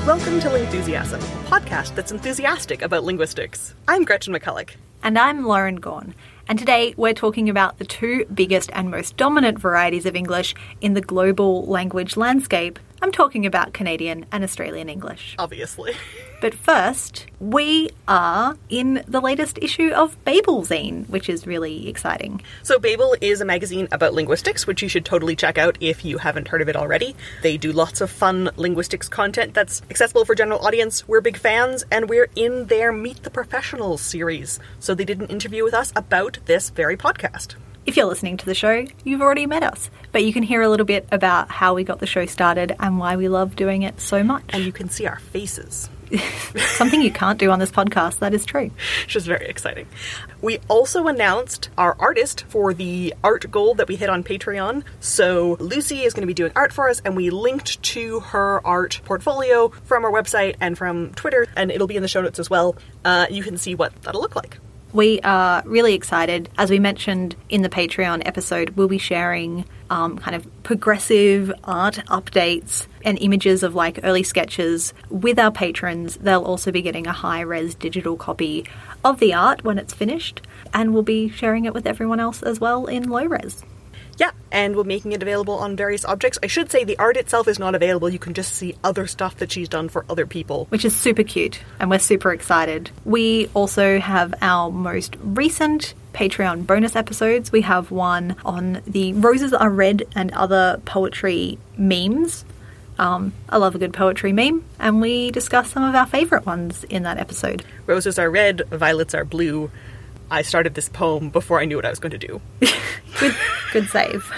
Welcome to Lingthusiasm, a podcast that's enthusiastic about linguistics. I'm Gretchen McCulloch. And I'm Lauren Gorn. And today we're talking about the two biggest and most dominant varieties of English in the global language landscape. I'm talking about Canadian and Australian English. Obviously. But first, we are in the latest issue of Babelzine, which is really exciting. So Babel is a magazine about linguistics, which you should totally check out if you haven't heard of it already. They do lots of fun linguistics content that's accessible for general audience. We're big fans, and we're in their Meet the Professionals series. So they did an interview with us about this very podcast. If you're listening to the show, you've already met us, but you can hear a little bit about how we got the show started and why we love doing it so much. And you can see our faces. Something you can't do on this podcast, that is true. Which is very exciting. We also announced our artist for the art goal that we hit on Patreon. So Lucy is going to be doing art for us, and we linked to her art portfolio from our website and from Twitter, and it'll be in the show notes as well. You can see what that'll look like. We are really excited. As we mentioned in the Patreon episode, we'll be sharing kind of progressive art updates and images of like early sketches with our patrons. They'll also be getting a high-res digital copy of the art when it's finished, and we'll be sharing it with everyone else as well in low-res. Yeah, and we're making it available on various objects. I should say the art itself is not available. You can just see other stuff that she's done for other people. Which is super cute, and we're super excited. We also have our most recent Patreon bonus episodes. We have one on the Roses Are Red and other poetry memes. I love a good poetry meme, and we discuss some of our favourite ones in that episode. Roses are red, violets are blue. I started this poem before I knew what I was going to do. Good save.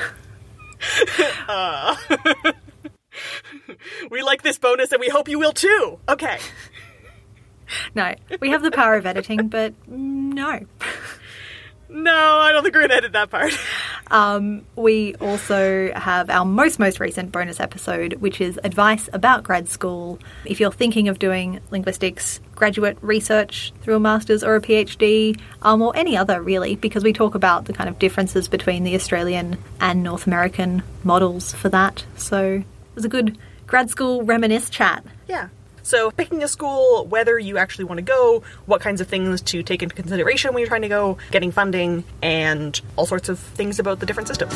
We like this bonus and we hope you will too. Okay. No, we have the power of editing, but no. No, I don't think we're going to edit that part. We also have our most recent bonus episode, which is advice about grad school. If you're thinking of doing linguistics, graduate research through a master's or a PhD, or any other really, because we talk about the kind of differences between the Australian and North American models for that. So it was a good grad school reminisce chat. Yeah. So picking a school, whether you actually want to go, what kinds of things to take into consideration when you're trying to go, getting funding, and all sorts of things about the different systems.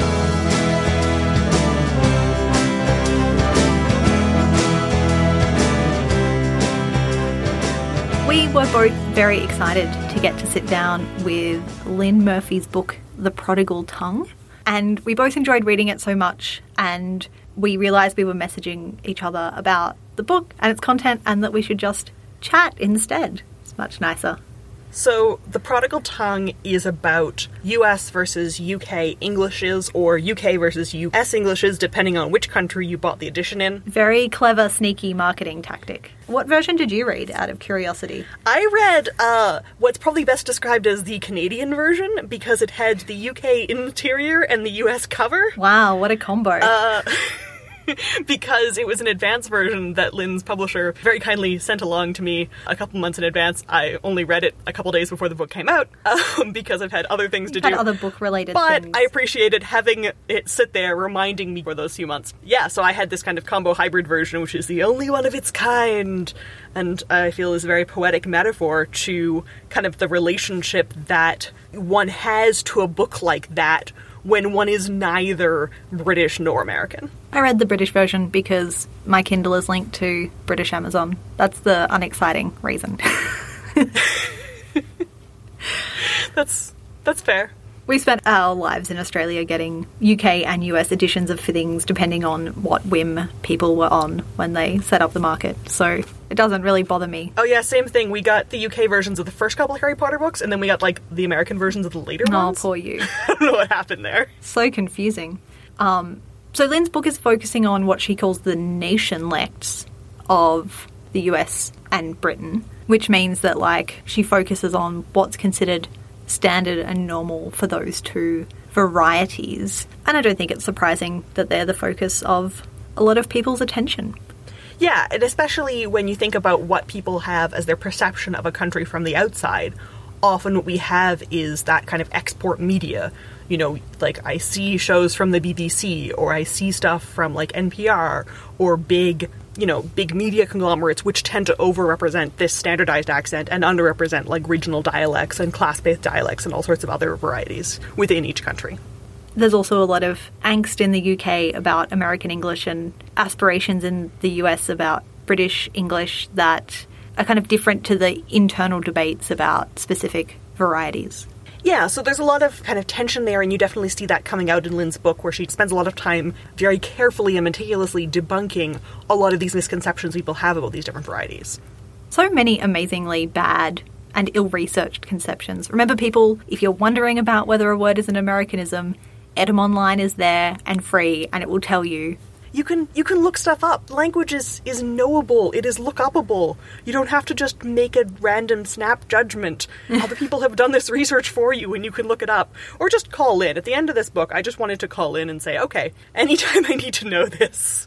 We were both very excited to get to sit down with Lynn Murphy's book, The Prodigal Tongue. And we both enjoyed reading it so much, and we realised we were messaging each other about the book and its content, and that we should just chat instead. It's much nicer. So, The Prodigal Tongue is about US versus UK Englishes, or UK versus US Englishes, depending on which country you bought the edition in. Very clever, sneaky marketing tactic. What version did you read, out of curiosity? I read what's probably best described as the Canadian version, because it had the UK interior and the US cover. Wow, what a combo. Because it was an advance version that Lynn's publisher very kindly sent along to me a couple months in advance. I only read it a couple days before the book came out, because I've had other things to do. Other book-related things. But I appreciated having it sit there reminding me for those few months. Yeah, so I had this kind of combo hybrid version, which is the only one of its kind, and I feel is a very poetic metaphor to kind of the relationship that one has to a book like that when one is neither British nor American. I read the British version because my Kindle is linked to British Amazon. That's the unexciting reason. That's fair. We spent our lives in Australia getting UK and US editions of things depending on what whim people were on when they set up the market. So it doesn't really bother me. Oh yeah, same thing. We got the UK versions of the first couple of Harry Potter books, and then we got like the American versions of the later ones. Oh, poor you. I don't know what happened there. So confusing. So Lynn's book is focusing on what she calls the nationlects of the US and Britain, which means that like she focuses on what's considered standard and normal for those two varieties. And I don't think it's surprising that they're the focus of a lot of people's attention. Yeah, and especially when you think about what people have as their perception of a country from the outside, often what we have is that kind of export media. You know, like I see shows from the BBC, or I see stuff from like NPR, or big big media conglomerates which tend to overrepresent this standardized accent and underrepresent like regional dialects and class-based dialects and all sorts of other varieties within each country. There's also a lot of angst in the UK about American English and aspirations in the US about British English that are kind of different to the internal debates about specific varieties. Yeah, so there's a lot of kind of tension there, and you definitely see that coming out in Lynn's book, where she spends a lot of time very carefully and meticulously debunking a lot of these misconceptions people have about these different varieties. So many amazingly bad and ill-researched conceptions. Remember, people, if you're wondering about whether a word is an Americanism, Etymonline is there and free, and it will tell you. You can look stuff up. Language is knowable. It is look-upable. You don't have to just make a random snap judgment. Other people have done this research for you, and you can look it up. Or just call in. At the end of this book, I just wanted to call in and say, okay, anytime I need to know this.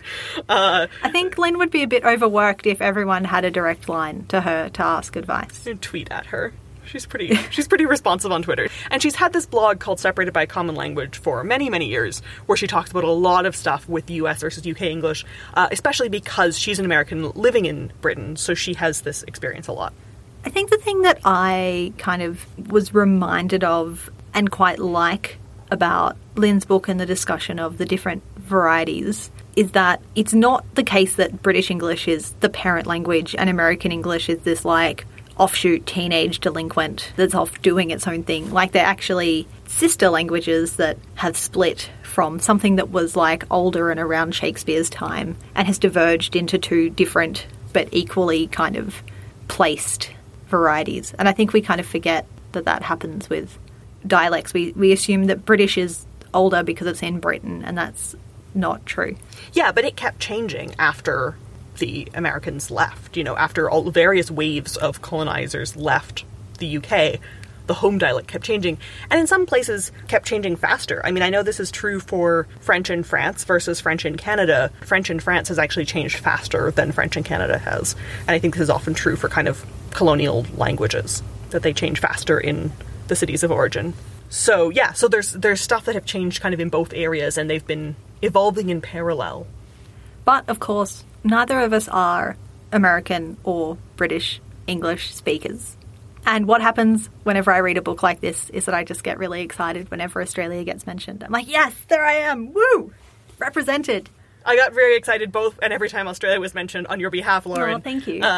I think Lynn would be a bit overworked if everyone had a direct line to her to ask advice. And tweet at her. She's pretty responsive on Twitter. And she's had this blog called Separated by Common Language for many, many years, where she talks about a lot of stuff with US versus UK English, especially because she's an American living in Britain, so she has this experience a lot. I think the thing that I kind of was reminded of and quite like about Lynn's book and the discussion of the different varieties is that it's not the case that British English is the parent language and American English is this, like, offshoot teenage delinquent that's off doing its own thing. Like, they're actually sister languages that have split from something that was like older and around Shakespeare's time and has diverged into two different but equally kind of placed varieties. And I think we kind of forget that that happens with dialects. We assume that British is older because it's in Britain, and that's not true. Yeah, but it kept changing after the Americans left. After all the various waves of colonizers left the UK, the home dialect kept changing. And in some places kept changing faster. I mean, I know this is true for French in France versus French in Canada. French in France has actually changed faster than French in Canada has. And I think this is often true for kind of colonial languages, that they change faster in the cities of origin. So yeah, so there's stuff that have changed kind of in both areas, and they've been evolving in parallel. But, of course, neither of us are American or British English speakers. And what happens whenever I read a book like this is that I just get really excited whenever Australia gets mentioned. I'm like, yes, there I am! Woo! Represented! I got very excited both and every time Australia was mentioned on your behalf, Lauren. Oh, thank you.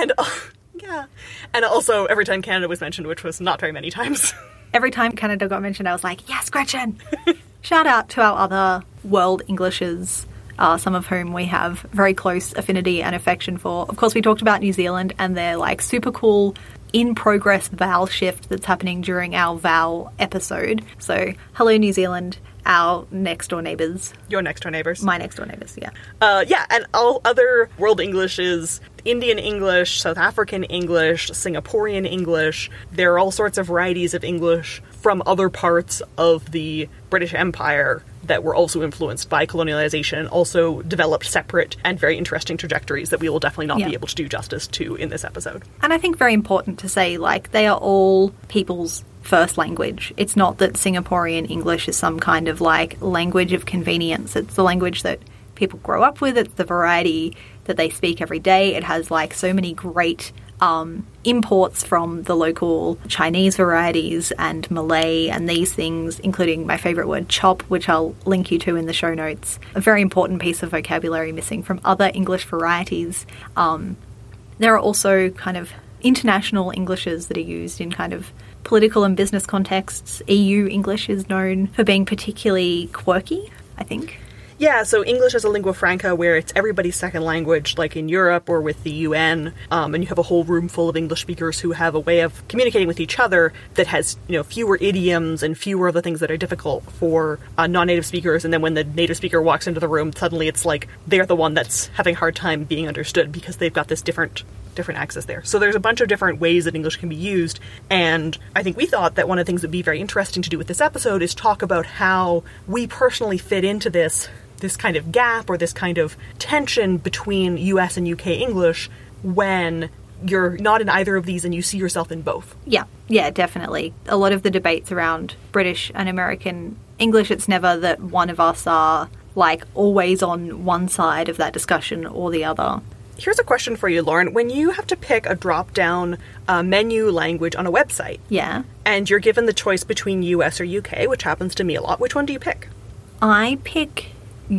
Yeah. And also every time Canada was mentioned, which was not very many times. Every time Canada got mentioned, I was like, yes, Gretchen! Shout out to our other world Englishes, some of whom we have very close affinity and affection for. Of course, we talked about New Zealand and their like super cool in-progress vowel shift that's happening during our vowel episode. So, hello New Zealand, our next-door neighbours. Your next-door neighbours. My next-door neighbours, yeah. And all other world Englishes, Indian English, South African English, Singaporean English. There are all sorts of varieties of English from other parts of the British Empire that were also influenced by colonialization and also developed separate and very interesting trajectories that we will definitely not be able to do justice to in this episode. And I think very important to say, like, they are all people's first language. It's not that Singaporean English is some kind of, like, language of convenience. It's the language that people grow up with. It's the variety that they speak every day. It has, like, so many great imports from the local Chinese varieties and Malay and these things, including my favourite word, chop, which I'll link you to in the show notes. A very important piece of vocabulary missing from other English varieties. There are also kind of international Englishes that are used in kind of political and business contexts. EU English is known for being particularly quirky, I think. Yeah, so English is a lingua franca where it's everybody's second language, like in Europe or with the UN, and you have a whole room full of English speakers who have a way of communicating with each other that has, fewer idioms and fewer of the things that are difficult for non-native speakers, and then when the native speaker walks into the room, suddenly it's like they're the one that's having a hard time being understood because they've got this different access there. So there's a bunch of different ways that English can be used, and I think we thought that one of the things that would be very interesting to do with this episode is talk about how we personally fit into this kind of gap or this kind of tension between US and UK English when you're not in either of these and you see yourself in both. Yeah, definitely. A lot of the debates around British and American English, it's never that one of us are like always on one side of that discussion or the other. Here's a question for you, Lauren. When you have to pick a drop-down menu language on a website, Yeah. and you're given the choice between US or UK, which happens to me a lot, which one do you pick? I pick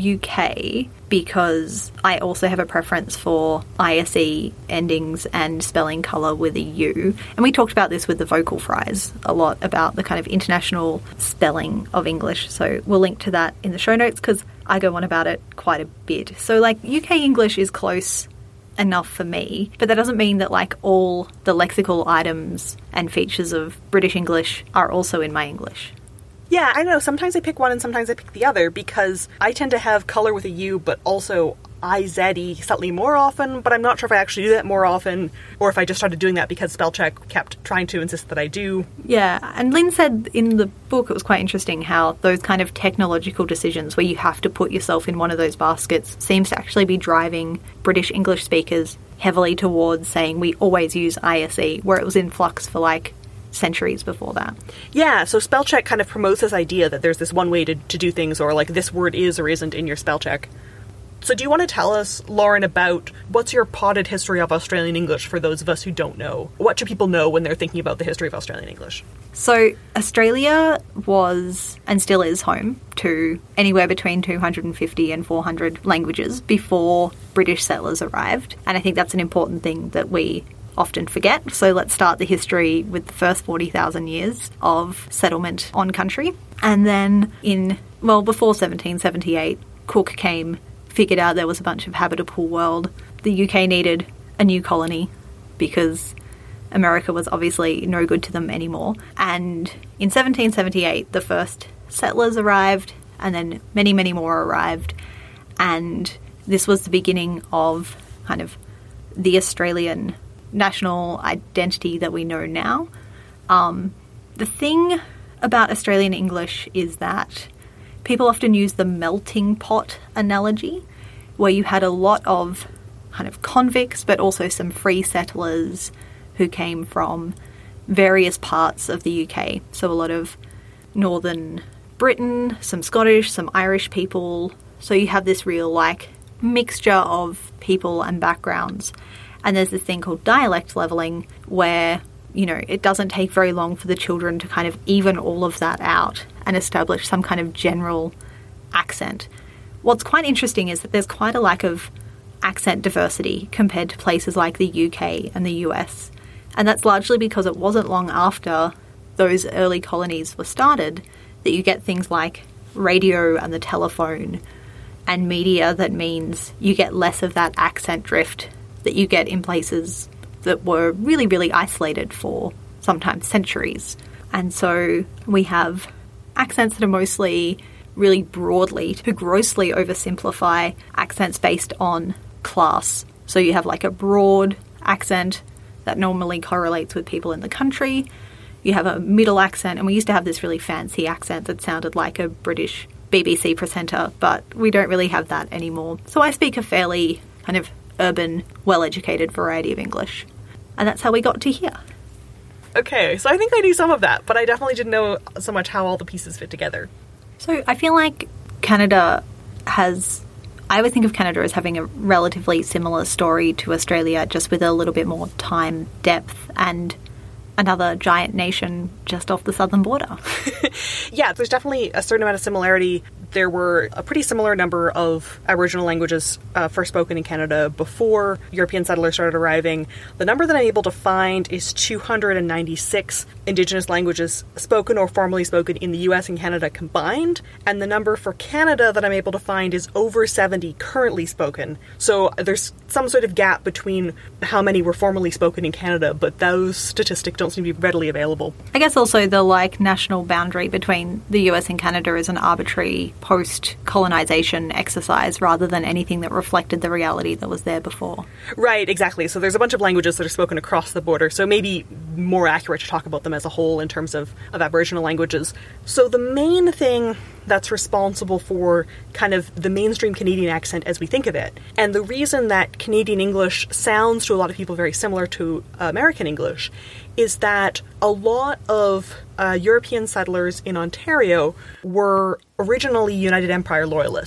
UK because I also have a preference for ISE endings and spelling colour with a U. And we talked about this with the vocal fries a lot, about the kind of international spelling of English. So we'll link to that in the show notes because I go on about it quite a bit. So like UK English is close enough for me, but that doesn't mean that like all the lexical items and features of British English are also in my English. Yeah, I know. Sometimes I pick one and sometimes I pick the other because I tend to have color with a U, but also IZE slightly more often, but I'm not sure if I actually do that more often or if I just started doing that because spell check kept trying to insist that I do. Yeah, and Lynn said in the book it was quite interesting how those kind of technological decisions where you have to put yourself in one of those baskets seems to actually be driving British English speakers heavily towards saying we always use ISE, where it was in flux for like centuries before that. Yeah, so spell check kind of promotes this idea that there's this one way to do things, or like this word is or isn't in your spell check. So do you want to tell us, Lauren, about what's your potted history of Australian English for those of us who don't know? What should people know when they're thinking about the history of Australian English? So Australia was and still is home to anywhere between 250 and 400 languages before British settlers arrived. And I think that's an important thing that we often forget. So let's start the history with the first 40,000 years of settlement on country. And then before 1778, Cook came, figured out there was a bunch of habitable world. The UK needed a new colony because America was obviously no good to them anymore. And in 1778, the first settlers arrived, and then many, many more arrived. And this was the beginning of kind of the Australian national identity that we know now. The thing about Australian English is that people often use the melting pot analogy, where you had a lot of kind of convicts, but also some free settlers who came from various parts of the UK. So a lot of northern Britain, some Scottish, some Irish people. So you have this real like mixture of people and backgrounds. And there's this thing called dialect levelling where, you know, it doesn't take very long for the children to kind of even all of that out and establish some kind of general accent. What's quite interesting is that there's quite a lack of accent diversity compared to places like the UK and the US. And that's largely because it wasn't long after those early colonies were started that you get things like radio and the telephone and media that means you get less of that accent drift that you get in places that were really, really isolated for sometimes centuries. And so we have accents that are mostly really broadly, to grossly oversimplify, accents based on class. So you have like a broad accent that normally correlates with people in the country. You have a middle accent, and we used to have this really fancy accent that sounded like a British BBC presenter, but we don't really have that anymore. So I speak a fairly kind of urban, well-educated variety of English. And that's how we got to here. Okay, so I think I knew some of that, but I definitely didn't know so much how all the pieces fit together. So I feel like Canada has... I would think of Canada as having a relatively similar story to Australia, just with a little bit more time, depth, and another giant nation just off the southern border. Yeah, there's definitely a certain amount of similarity. There were a pretty similar number of Aboriginal languages first spoken in Canada before European settlers started arriving. The number that I'm able to find is 296 Indigenous languages spoken or formally spoken in the US and Canada combined, and the number for Canada that I'm able to find is over 70 currently spoken. So there's some sort of gap between how many were formally spoken in Canada, but those statistics don't seem to be readily available. I guess also the national boundary between the US and Canada is an arbitrary post-colonization exercise rather than anything that reflected the reality that was there before. Right, exactly. So there's a bunch of languages that are spoken across the border, so maybe more accurate to talk about them as a whole in terms of Aboriginal languages. So the main thing that's responsible for kind of the mainstream Canadian accent as we think of it, and the reason that Canadian English sounds to a lot of people very similar to American English, is that a lot of European settlers in Ontario were originally United Empire Loyalists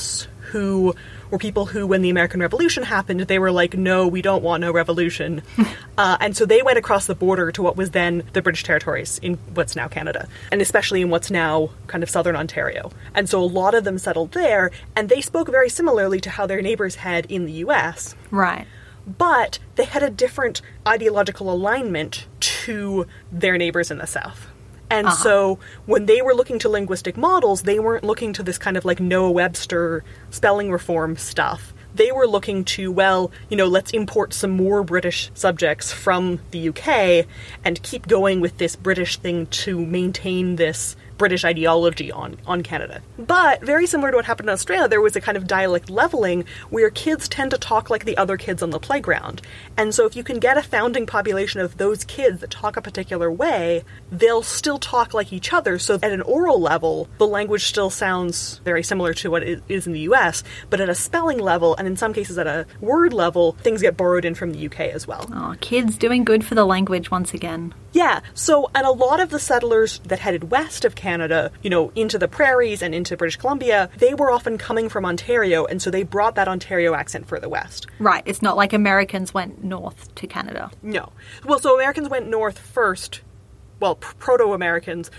who were people who, when the American Revolution happened, they were like, no, we don't want no revolution. And so they went across the border to what was then the British territories in what's now Canada, and especially in what's now kind of southern Ontario. And so a lot of them settled there, and they spoke very similarly to how their neighbors had in the US. Right. But they had a different ideological alignment to their neighbors in the South. And so when they were looking to linguistic models, they weren't looking to this kind of like Noah Webster spelling reform stuff. They were looking to, well, you know, let's import some more British subjects from the UK and keep going with this British thing to maintain this British ideology on Canada. But very similar to what happened in Australia, there was a kind of dialect leveling where kids tend to talk like the other kids on the playground. And so if you can get a founding population of those kids that talk a particular way, they'll still talk like each other. So at an oral level, the language still sounds very similar to what it is in the US, but at a spelling level, and in some cases at a word level, things get borrowed in from the UK as well. Oh, kids doing good for the language once again. Yeah, so, and a lot of the settlers that headed west of Canada, you know, into the prairies and into British Columbia, they were often coming from Ontario, and so they brought that Ontario accent further west. Right, it's not like Americans went north to Canada. No. Well, so Americans went north first. Well, proto-Americans,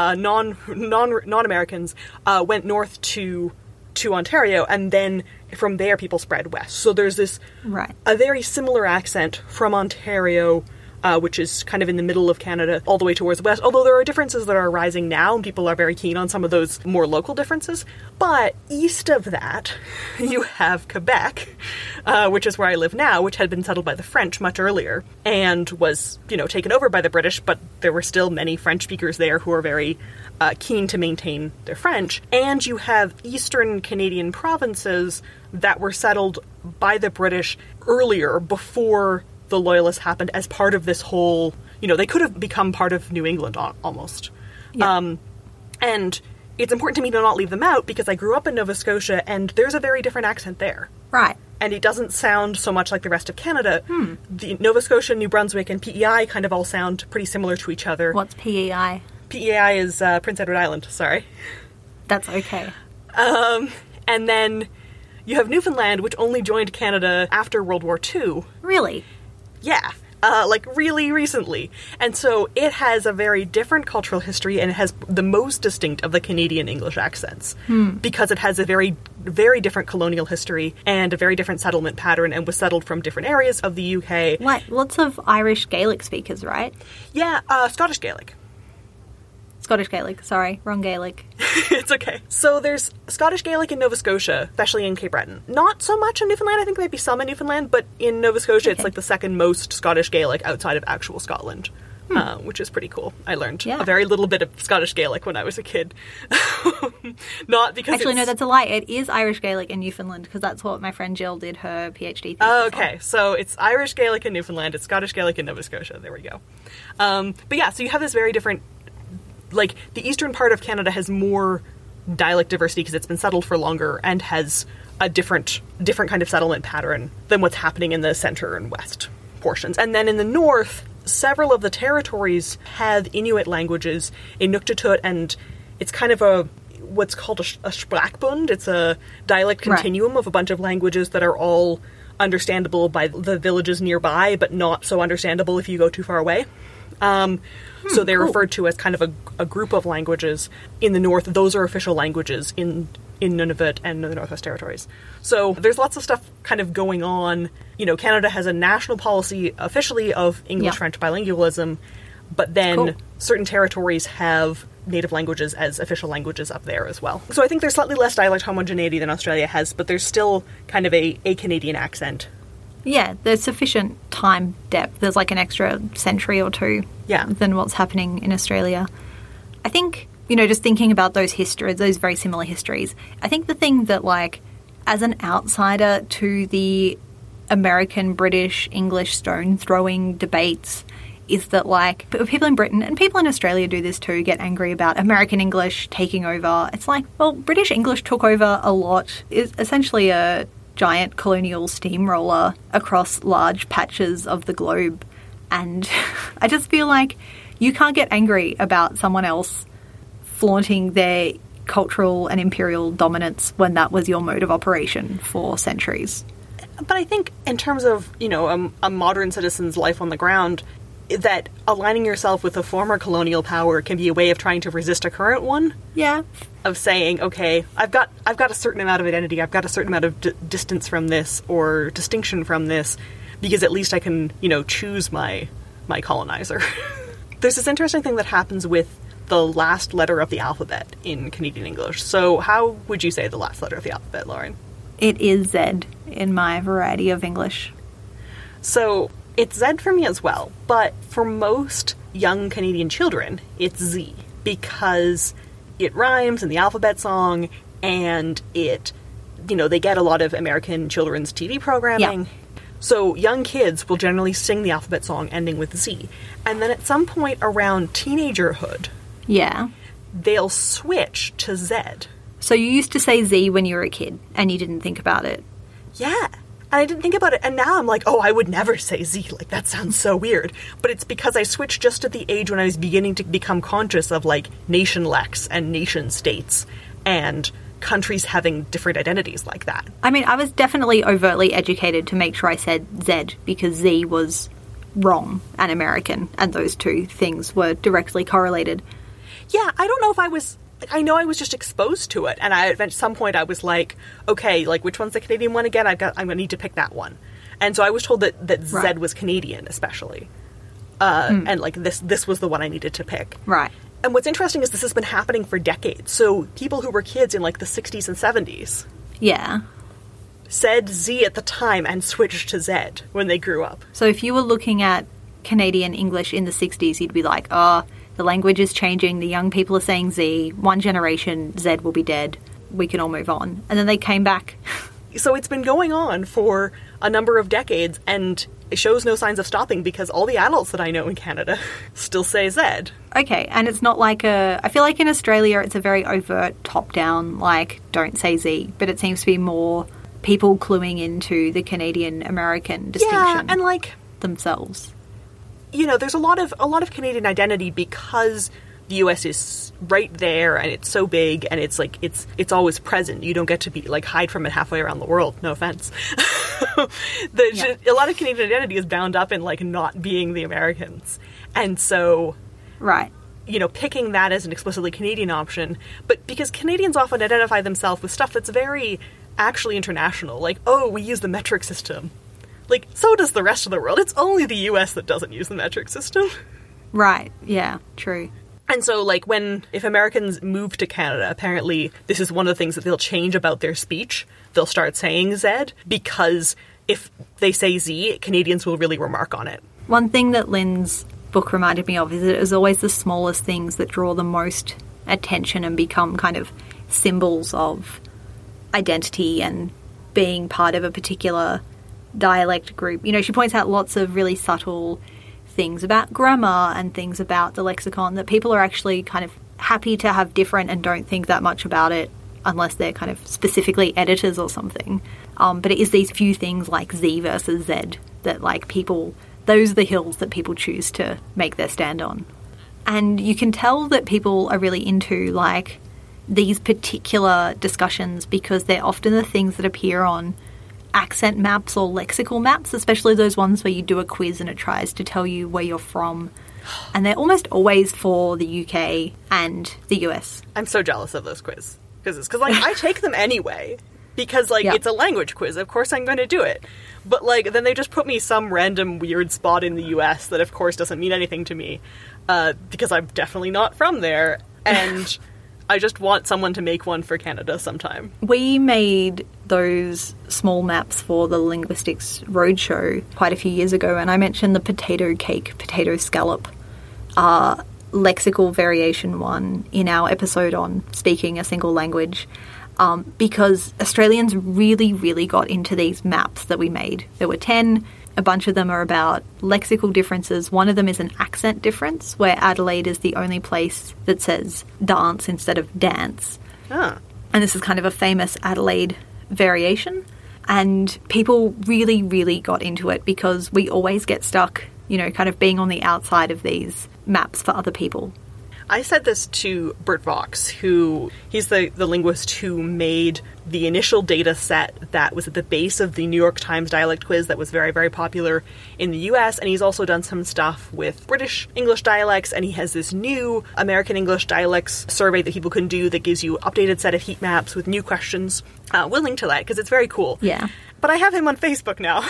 non-Americans, went north to Ontario, and then from there people spread west. So there's this, a very similar accent from Ontario, which is kind of in the middle of Canada, all the way towards the west, although there are differences that are rising now, and people are very keen on some of those more local differences. But east of that, you have Quebec, which is where I live now, which had been settled by the French much earlier, and was, you know, taken over by the British, but there were still many French speakers there who are very keen to maintain their French. And you have eastern Canadian provinces that were settled by the British earlier, before the Loyalists happened, as part of this whole, you know, they could have become part of New England almost. Yeah. And it's important to me to not leave them out, because I grew up in Nova Scotia, and there's a very different accent there. Right. And it doesn't sound so much like the rest of Canada. The Nova Scotia, New Brunswick, and PEI kind of all sound pretty similar to each other. What's PEI? PEI is Prince Edward Island, sorry. That's okay. And then you have Newfoundland, which only joined Canada after World War II. Really? Yeah, like really recently. And so it has a very different cultural history, and it has the most distinct of the Canadian English accents, because it has a very, very different colonial history and a very different settlement pattern, and was settled from different areas of the UK. Lots of Irish Gaelic speakers, right? Yeah, Scottish Gaelic. Scottish Gaelic, sorry, wrong Gaelic. It's okay. So there's Scottish Gaelic in Nova Scotia, especially in Cape Breton. Not so much in Newfoundland, I think there might be some in Newfoundland, but in Nova Scotia it's like the second most Scottish Gaelic outside of actual Scotland, which is pretty cool. I learned a very little bit of Scottish Gaelic when I was a kid. Not because Actually, no, that's a lie. It is Irish Gaelic in Newfoundland, because that's what my friend Jill did her PhD thesis okay, on. So it's Irish Gaelic in Newfoundland, it's Scottish Gaelic in Nova Scotia, there we go. But yeah, so you have this very different, like, the eastern part of Canada has more dialect diversity because it's been settled for longer and has a different kind of settlement pattern than what's happening in the center and west portions. And then in the north, several of the territories have Inuit languages, Inuktitut, and it's kind of what's called a sprachbund. It's a dialect continuum of a bunch of languages that are all understandable by the villages nearby, but not so understandable if you go too far away. So they're referred to as kind of a group of languages in the north. Those are official languages in Nunavut and the Northwest Territories. So there's lots of stuff kind of going on. You know, Canada has a national policy officially of English-French bilingualism, but then certain territories have native languages as official languages up there as well. So I think there's slightly less dialect homogeneity than Australia has, but there's still kind of a Canadian accent. Yeah, there's sufficient time depth. There's like an extra century or two than what's happening in Australia. I think, you know, just thinking about those histories, those very similar histories, I think the thing that, like, as an outsider to the American, British, English stone-throwing debates is that, like, people in Britain and people in Australia do this too, get angry about American English taking over. It's like, well, British English took over a lot. It's essentially a giant colonial steamroller across large patches of the globe. And I just feel like you can't get angry about someone else flaunting their cultural and imperial dominance when that was your mode of operation for centuries. But I think in terms of, a modern citizen's life on the ground, that aligning yourself with a former colonial power can be a way of trying to resist a current one. Yeah. Of saying, okay, I've got a certain amount of identity, I've got a certain amount of distance from this, or distinction from this, because at least I can, choose my colonizer. There's this interesting thing that happens with the last letter of the alphabet in Canadian English. So how would you say the last letter of the alphabet, Lauren? It is Z in my variety of English. So it's Z for me as well, but for most young Canadian children, it's Z, because it rhymes in the alphabet song, and they get a lot of American children's TV programming. Yeah. So young kids will generally sing the alphabet song ending with Z. And then at some point around teenagerhood, yeah, they'll switch to Z. So you used to say Z when you were a kid, and you didn't think about it. Yeah. And I didn't think about it, and now I'm like, oh, I would never say Z. Like, that sounds so weird. But it's because I switched just at the age when I was beginning to become conscious of, nation-lex and nation-states and countries having different identities like that. I mean, I was definitely overtly educated to make sure I said Z, because Z was wrong and American, and those two things were directly correlated. Yeah, I don't know if I was... I know I was just exposed to it, and at some point I was like, okay, which one's the Canadian one again? I'm going to need to pick that one. And so I was told that right. Z was Canadian, especially. And, this was the one I needed to pick. Right. And what's interesting is this has been happening for decades. So people who were kids in, the 60s and 70s... Yeah. ...said Z at the time and switched to Z when they grew up. So if you were looking at Canadian English in the 60s, you'd be like, the language is changing, the young people are saying Z, one generation, Z will be dead, we can all move on. And then they came back. So it's been going on for a number of decades, and it shows no signs of stopping because all the adults that I know in Canada still say Z. Okay, and it's not I feel like in Australia it's a very overt top-down, don't say Z, but it seems to be more people cluing into the Canadian-American distinction. Yeah, and themselves. There's a lot of Canadian identity because the US is right there, and it's so big, and it's always present. You don't get to hide from it halfway around the world. No offense. A lot of Canadian identity is bound up in not being the Americans, and so right. Picking that as an explicitly Canadian option, but because Canadians often identify themselves with stuff that's very actually international, we use the metric system. So does the rest of the world. It's only the US that doesn't use the metric system. Right, yeah, true. And so, if Americans move to Canada, apparently this is one of the things that they'll change about their speech. They'll start saying Z, because if they say Z, Canadians will really remark on it. One thing that Lynn's book reminded me of is that it was always the smallest things that draw the most attention and become kind of symbols of identity and being part of a particular dialect group. She points out lots of really subtle things about grammar and things about the lexicon that people are actually kind of happy to have different and don't think that much about it unless they're kind of specifically editors or something. But it is these few things like Z versus Z that those are the hills that people choose to make their stand on. And you can tell that people are really into these particular discussions because they're often the things that appear on accent maps or lexical maps, especially those ones where you do a quiz and it tries to tell you where you're from. And they're almost always for the UK and the US. I'm so jealous of those quizzes. Because I take them anyway. Because, It's a language quiz. Of course I'm going to do it. But, then they just put me some random weird spot in the US that, of course, doesn't mean anything to me. Because I'm definitely not from there. And I just want someone to make one for Canada sometime. We made those small maps for the Linguistics Roadshow quite a few years ago, and I mentioned the potato cake, potato scallop, lexical variation one in our episode on speaking a single language, because Australians really, really got into these maps that we made. There were 10. A bunch of them are about lexical differences. One of them is an accent difference, where Adelaide is the only place that says dance instead of dance. Ah. And this is kind of a famous Adelaide variation. And people really, really got into it because we always get stuck, kind of being on the outside of these maps for other people. I said this to Bert Vox, he's the linguist who made the initial data set that was at the base of the New York Times dialect quiz that was very, very popular in the US, and he's also done some stuff with British English dialects, and he has this new American English dialects survey that people can do that gives you updated set of heat maps with new questions. We'll link to that, because it's very cool. Yeah. But I have him on Facebook now.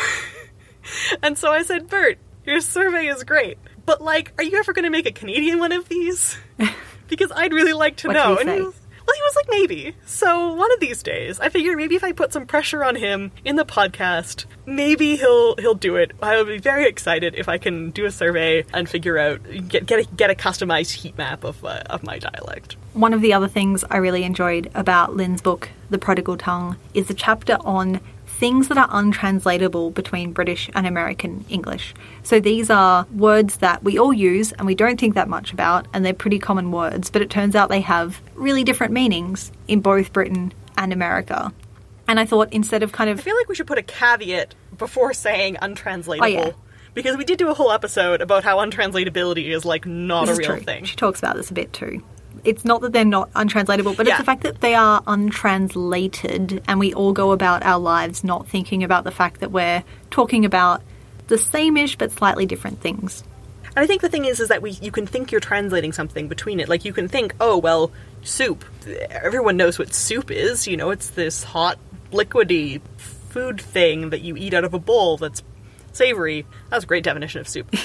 And so I said, Bert, your survey is great, but, like, are you ever going to make a Canadian one of these? Because I'd really like to know. What did he say? He was like, maybe. So one of these days, I figured maybe if I put some pressure on him in the podcast, maybe he'll do it. I would be very excited if I can do a survey and figure out, get a customized heat map of my dialect. One of the other things I really enjoyed about Lynn's book, The Prodigal Tongue, is the chapter on things that are untranslatable between British and American English. So these are words that we all use and we don't think that much about, and they're pretty common words, but it turns out they have really different meanings in both Britain and America. And I thought, instead of kind of... I feel like we should put a caveat before saying untranslatable. Oh, yeah. Because we did do a whole episode about how untranslatability is, like, not a real thing. She talks about this a bit too. It's not that they're not untranslatable, but it's the fact that they are untranslated, and we all go about our lives not thinking about the fact that we're talking about the same-ish but slightly different things. And I think the thing is that you can think you're translating something between it. Like, you can think, oh, well, soup. Everyone knows what soup is. You know, it's this hot, liquidy food thing that you eat out of a bowl that's savory. That was a great definition of soup.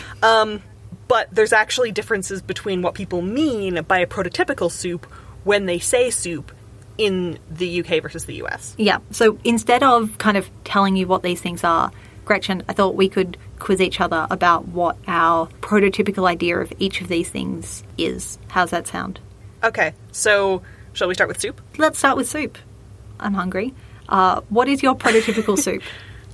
But there's actually differences between what people mean by a prototypical soup when they say soup in the UK versus the US. Yeah, so instead of kind of telling you what these things are, Gretchen, I thought we could quiz each other about what our prototypical idea of each of these things is. How's that sound? Okay, so shall we start with soup? Let's start with soup. I'm hungry. What is your prototypical soup?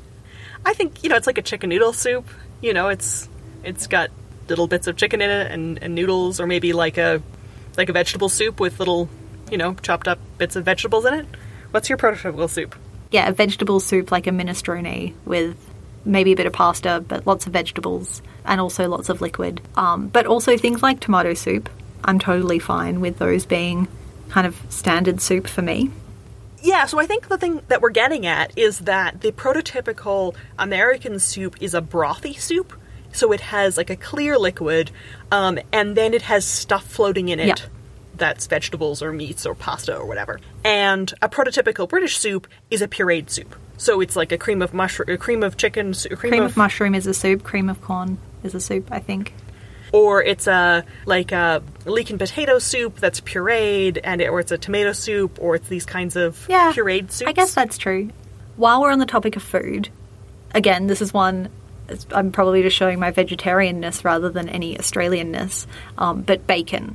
I think, it's like a chicken noodle soup. It's got little bits of chicken in it and noodles, or maybe like a vegetable soup with little, chopped up bits of vegetables in it. What's your prototypical soup? Yeah, a vegetable soup like a minestrone with maybe a bit of pasta, but lots of vegetables and also lots of liquid. But also things like tomato soup. I'm totally fine with those being kind of standard soup for me. Yeah, so I think the thing that we're getting at is that the prototypical American soup is a brothy soup. So it has like a clear liquid, and then it has stuff floating in it that's vegetables or meats or pasta or whatever. And a prototypical British soup is a pureed soup. So it's like a cream of mushroom, a cream of chicken, cream of mushroom is a soup. Cream of corn is a soup, I think. Or it's a leek and potato soup that's pureed, or it's a tomato soup, or it's these kinds of pureed soups. I guess that's true. While we're on the topic of food, again, this is one. I'm probably just showing my vegetarianness rather than any Australianness. But bacon.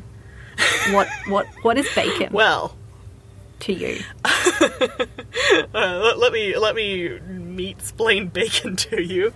What is bacon? Well, to you. Let me meat-splain bacon to you.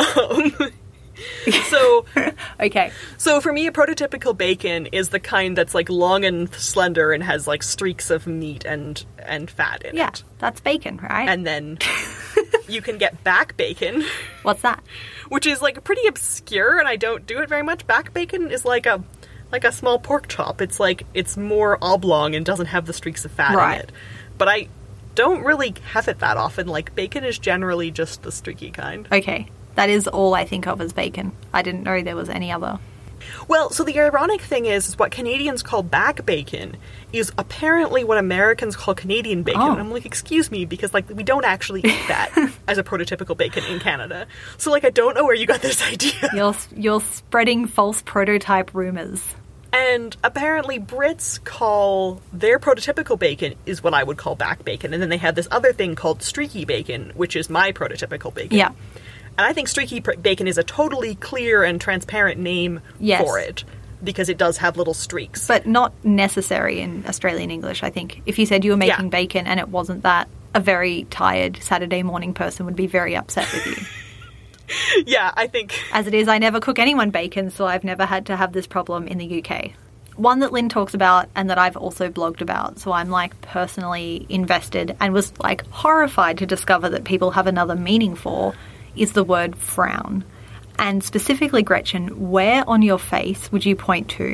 So okay. So for me, a prototypical bacon is the kind that's like long and slender and has like streaks of meat and fat in it. Yeah, that's bacon, right? And then you can get back bacon. What's that? Which is like pretty obscure, and I don't do it very much. Back bacon is like a small pork chop. It's more oblong and doesn't have the streaks of fat in it. But I don't really have it that often. Like, bacon is generally just the streaky kind. Okay. That is all I think of as bacon. I didn't know there was any other. Well, so the ironic thing is what Canadians call back bacon is apparently what Americans call Canadian bacon. Oh. And I'm like, excuse me, because, like, we don't actually eat that as a prototypical bacon in Canada. So, like, I don't know where you got this idea. You're spreading false prototype rumors. And apparently Brits call their prototypical bacon is what I would call back bacon. And then they have this other thing called streaky bacon, which is my prototypical bacon. Yeah. And I think streaky bacon is a totally clear and transparent name for it, because it does have little streaks. But not necessary in Australian English, I think. If you said you were making bacon and it wasn't that, a very tired Saturday morning person would be very upset with you. Yeah, I think. As it is, I never cook anyone bacon, so I've never had to have this problem in the UK. One that Lynn talks about and that I've also blogged about, so I'm like personally invested and was like horrified to discover that people have another meaning for, is the word frown. And specifically, Gretchen, where on your face would you point to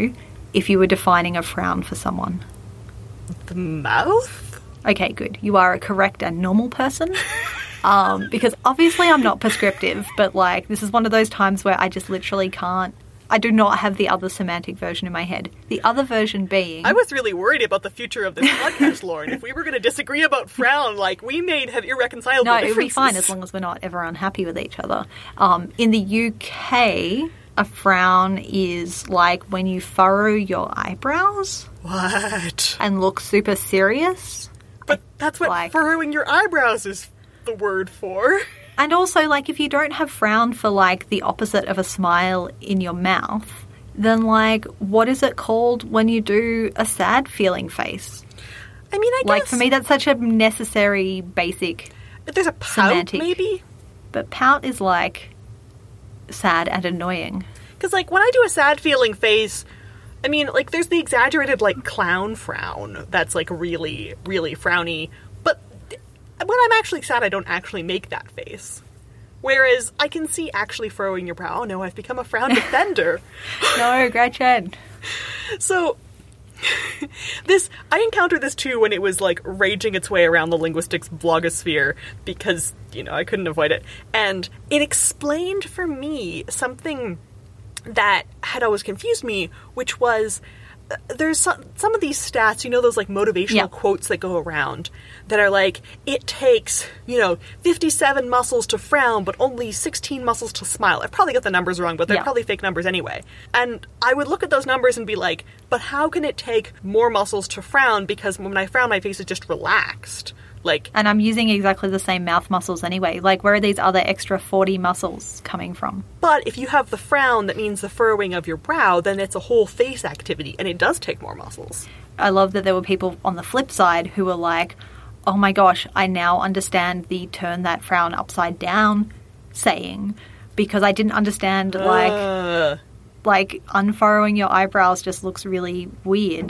if you were defining a frown for someone? The mouth? Okay, good. You are a correct and normal person. Because obviously I'm not prescriptive, but like this is one of those times where I just literally can't. I do not have the other semantic version in my head. The other version being... I was really worried about the future of this podcast, Lauren. If we were going to disagree about frown, like, we may have irreconcilable differences. No, it would be fine as long as we're not ever unhappy with each other. In the UK, a frown is like when you furrow your eyebrows. What? And look super serious. But that's what like, furrowing your eyebrows is the word for. And also, like, if you don't have frown for, like, the opposite of a smile in your mouth, then, like, what is it called when you do a sad feeling face? I mean, I guess... Like, for me, that's such a necessary, basic There's a pout, semantic. Maybe? But pout is, like, sad and annoying. Because, like, when I do a sad feeling face, I mean, like, there's the exaggerated, like, clown frown that's, like, really, really frowny. When I'm actually sad, I don't actually make that face. Whereas I can see actually furrowing your brow. Oh no, I've become a frown defender. No, Gretchen. So, I encountered this too when it was like raging its way around the linguistics blogosphere because, you know, I couldn't avoid it. And it explained for me something that had always confused me, which was... There's some of these stats, you know, those like motivational quotes that go around that are like, it takes, you know, 57 muscles to frown, but only 16 muscles to smile. I've probably got the numbers wrong, but they're probably fake numbers anyway. And I would look at those numbers and be like, but how can it take more muscles to frown? Because when I frown, my face is just relaxed. Like, and I'm using exactly the same mouth muscles anyway. Like, where are these other extra 40 muscles coming from? But if you have the frown, that means the furrowing of your brow, then it's a whole face activity, and it does take more muscles. I love that there were people on the flip side who were like, oh my gosh, I now understand the turn that frown upside down saying, because I didn't understand, like unfurrowing your eyebrows just looks really weird.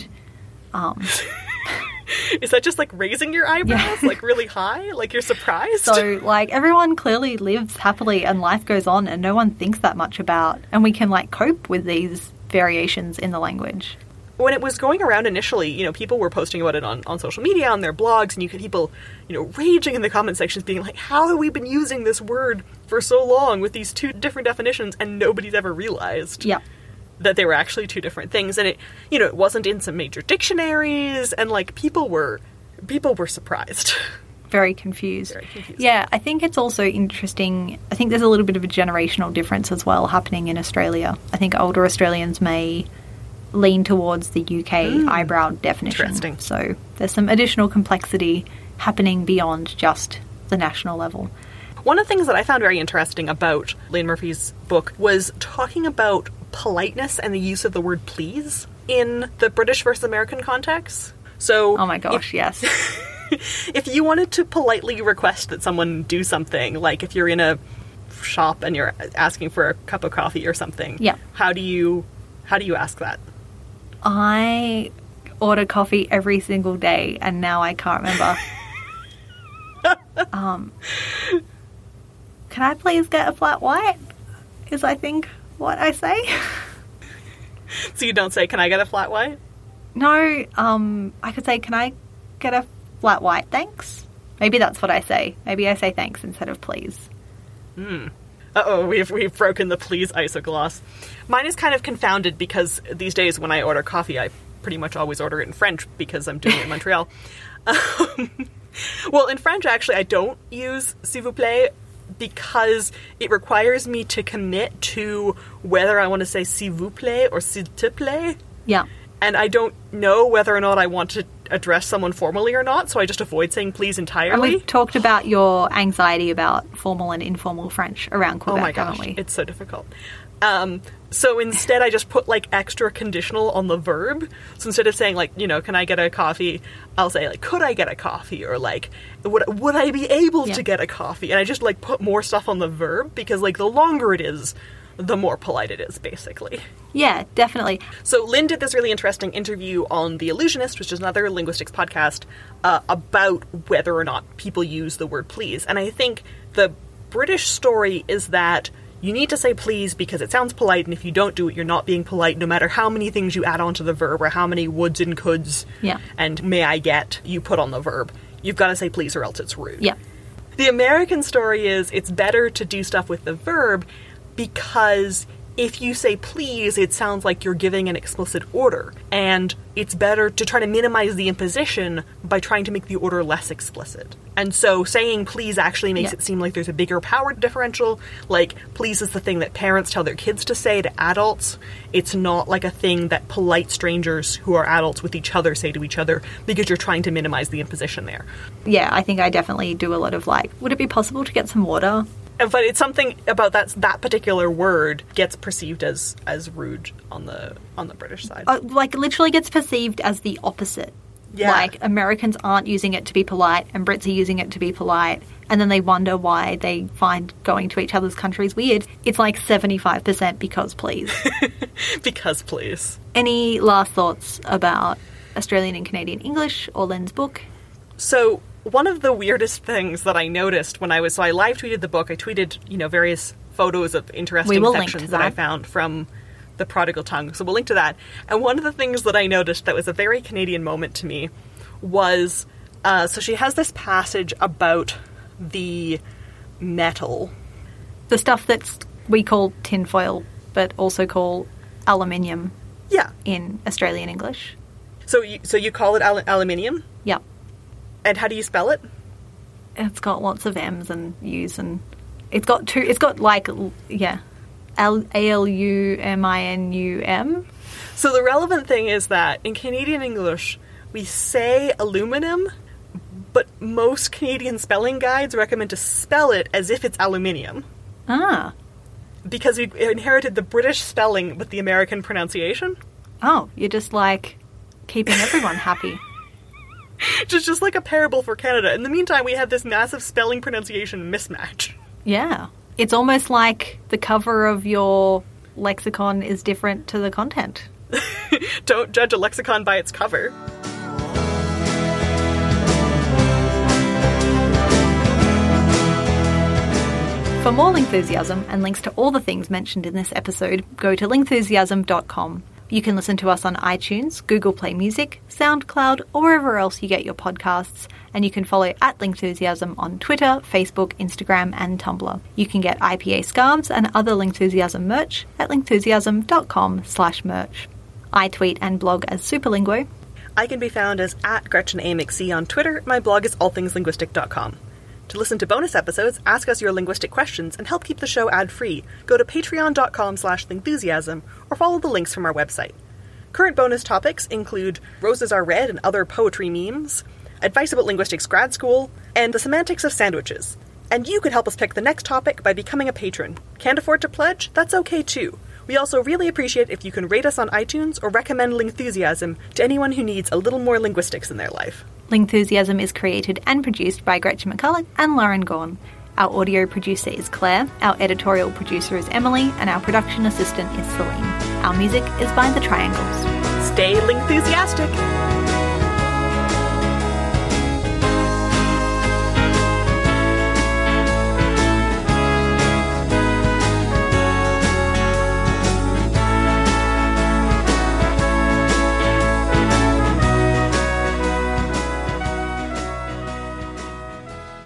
Is that just like raising your eyebrows, like really high? Like you're surprised? So, like, everyone clearly lives happily and life goes on and no one thinks that much about, and we can, like, cope with these variations in the language. When it was going around initially, you know, people were posting about it on social media, on their blogs, and you could people, you know, raging in the comment sections being like, how have we been using this word for so long with these two different definitions and nobody's ever realized? Yeah. That they were actually two different things, and it, you know, it wasn't in some major dictionaries, and like people were surprised, very confused. Yeah, I think it's also interesting. I think there's a little bit of a generational difference as well happening in Australia. I think older Australians may lean towards the UK eyebrow definition. Interesting. So there's some additional complexity happening beyond just the national level. One of the things that I found very interesting about Layne Murphy's book was talking about politeness and the use of the word please in the British versus American context. So, oh my gosh, yes. If you wanted to politely request that someone do something, like if you're in a shop and you're asking for a cup of coffee or something, how do you ask that? I order coffee every single day and now I can't remember. Can I please get a flat white? Is I think what I say. So you don't say, can I get a flat white? No, I could say, can I get a flat white, thanks? Maybe that's what I say. Maybe I say thanks instead of please. Uh-oh, we've broken the please isogloss. Mine is kind of confounded because these days when I order coffee, I pretty much always order it in French because I'm doing it in Montreal. Well, in French, actually, I don't use s'il vous plaît because it requires me to commit to whether I want to say s'il vous plaît or s'il te plaît. Yeah. And I don't know whether or not I want to address someone formally or not, so I just avoid saying please entirely. And we've talked about your anxiety about formal and informal French around Quebec, oh my gosh, haven't we? It's so difficult. So instead I just put, like, extra conditional on the verb. So instead of saying, like, you know, can I get a coffee, I'll say, like, could I get a coffee? Or, like, would I be able to get a coffee? And I just, like, put more stuff on the verb because, like, the longer it is, the more polite it is, basically. Yeah, definitely. So Lynn did this really interesting interview on The Illusionist, which is another linguistics podcast, about whether or not people use the word please. And I think the British story is that you need to say please because it sounds polite, and if you don't do it, you're not being polite, no matter how many things you add onto the verb or how many woulds and coulds and may I get you put on the verb. You've got to say please or else it's rude. Yeah. The American story is it's better to do stuff with the verb because if you say please, it sounds like you're giving an explicit order. And it's better to try to minimize the imposition by trying to make the order less explicit. And so saying please actually makes it seem like there's a bigger power differential. Like, please is the thing that parents tell their kids to say to adults. It's not like a thing that polite strangers who are adults with each other say to each other because you're trying to minimize the imposition there. Yeah, I think I definitely do a lot of like, would it be possible to get some water? But it's something about that particular word gets perceived as rude on the British side. Like, literally gets perceived as the opposite. Yeah. Like, Americans aren't using it to be polite, and Brits are using it to be polite, and then they wonder why they find going to each other's countries weird. It's like 75% because please. Because please. Any last thoughts about Australian and Canadian English or Lynn's book? So, one of the weirdest things that I noticed when I live tweeted the book, I tweeted, various photos of interesting sections that I found from The Prodigal Tongue. So we'll link to that. And one of the things that I noticed that was a very Canadian moment to me was, so she has this passage about the metal. The stuff that we call tinfoil, but also call aluminium. Yeah. In Australian English. So you call it aluminium? Yep. And how do you spell it? It's got lots of M's and U's, and it's got ALUMINUM. So the relevant thing is that in Canadian English, we say aluminum, but most Canadian spelling guides recommend to spell it as if it's aluminium. Ah. Because we inherited the British spelling with the American pronunciation. Oh, you're just like keeping everyone happy. Just like a parable for Canada. In the meantime, we have this massive spelling pronunciation mismatch. Yeah. It's almost like the cover of your lexicon is different to the content. Don't judge a lexicon by its cover. For more Lingthusiasm and links to all the things mentioned in this episode, go to lingthusiasm.com. You can listen to us on iTunes, Google Play Music, SoundCloud, or wherever else you get your podcasts. And you can follow @Lingthusiasm on Twitter, Facebook, Instagram, and Tumblr. You can get IPA scarves and other Lingthusiasm merch at lingthusiasm.com/merch. I tweet and blog as Superlinguo. I can be found as @GretchenAMcC on Twitter. My blog is allthingslinguistic.com. To listen to bonus episodes, ask us your linguistic questions, and help keep the show ad-free, go to patreon.com/lingthusiasm or follow the links from our website. Current bonus topics include Roses Are Red and other poetry memes, advice about linguistics grad school, and the semantics of sandwiches. And you could help us pick the next topic by becoming a patron. Can't afford to pledge? That's okay too. We also really appreciate if you can rate us on iTunes or recommend Lingthusiasm to anyone who needs a little more linguistics in their life. Lingthusiasm is created and produced by Gretchen McCulloch and Lauren Gorn. Our audio producer is Claire, our editorial producer is Emily, and our production assistant is Celine. Our music is by The Triangles. Stay Lingthusiastic!